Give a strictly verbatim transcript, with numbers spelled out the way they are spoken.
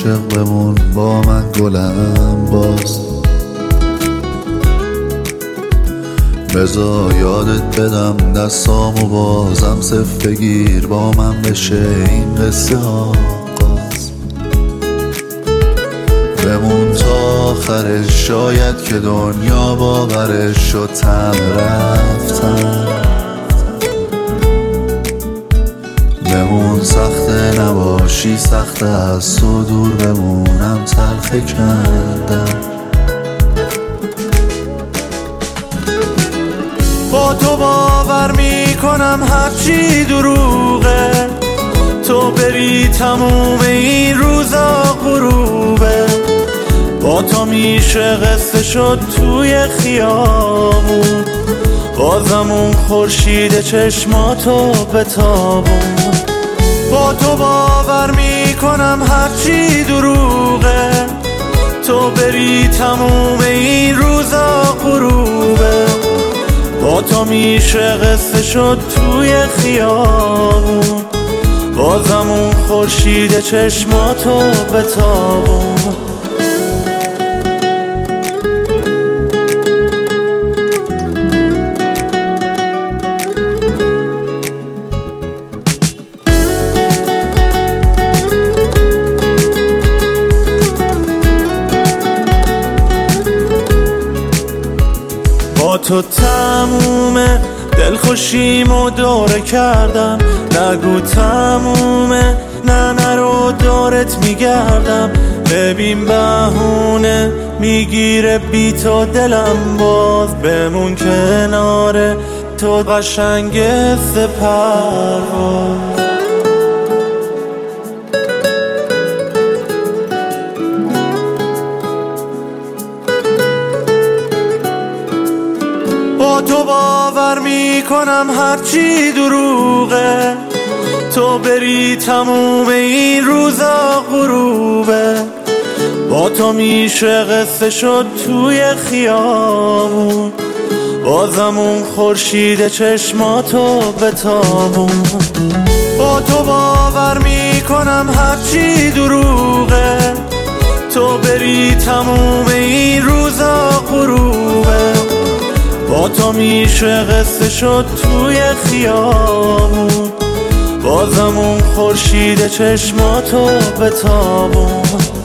عاشق بمون با من گلم باز. بذار یادت بدم دستامو بازم صف بگیر با من بشه این قصه آغاز. بمون تا آخرش شاید که دنیا باورش شد تم رفتن. بمون سخته نباشی سخته از تو دور بمونم تلخ کردم. با تو باور میکنم هرچی دروغه، تو بری تموم این روزا غروبه. با تو میشه قصه شد توی خیابون، بازم اون خورشید چشماتو بتابون. با تو باور میکنم هرچی دروغه، تو بری تموم این روزا غروبه. با تو میشه قصه شد توی خیابون، بازم اون خورشید چشماتو بتابون. با تو تمومه دلخوشیمو دوره کردم، نگو تمومه نه نرو دورت میگردم. ببین بهونه میگیره بی تو دلم باز، بمون کناره تو قشنگ سپرواز. با تو باور میکنم هرچی دروغه، تو بری تموم این روزا غروبه. با تو میشه قصه شد توی خیابون، بازم اون خورشید چشماتو بتابون. با تو باور میکنم هرچی دروغه، تو بری تموم این روزا غروبه. با تو میشه قصه شد توی خیابون، بازم اون خورشید چشماتو بتابون.